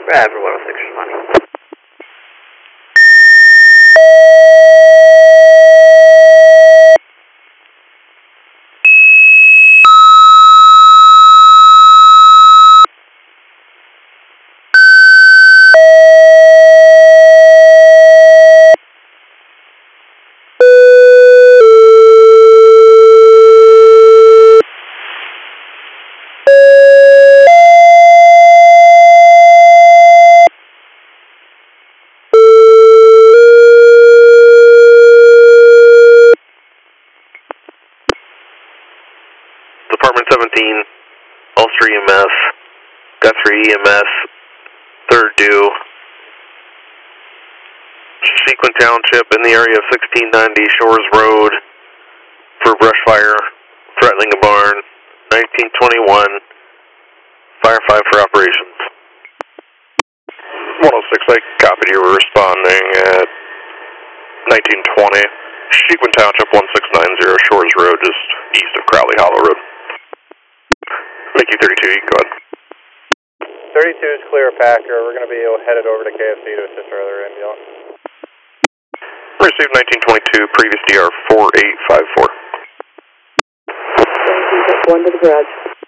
Bradford 106 responding. Department 17, Ulster EMS, Guthrie EMS, 3rd due, Sequin Township in the area of 1690 Shores Road for brush fire, threatening a barn, 1921, Fire 5 for operations. 106, I copied you. We're responding at 1920, Sequin Township 1690 Shores Road, just east of Crowley Hollow Road. Thank you, 32, you can go ahead. 32 is clear, Packer. We're going to be headed over to KFC to assist our other ambulance. Received 1922, previous DR 4854. Thank you, going to the garage.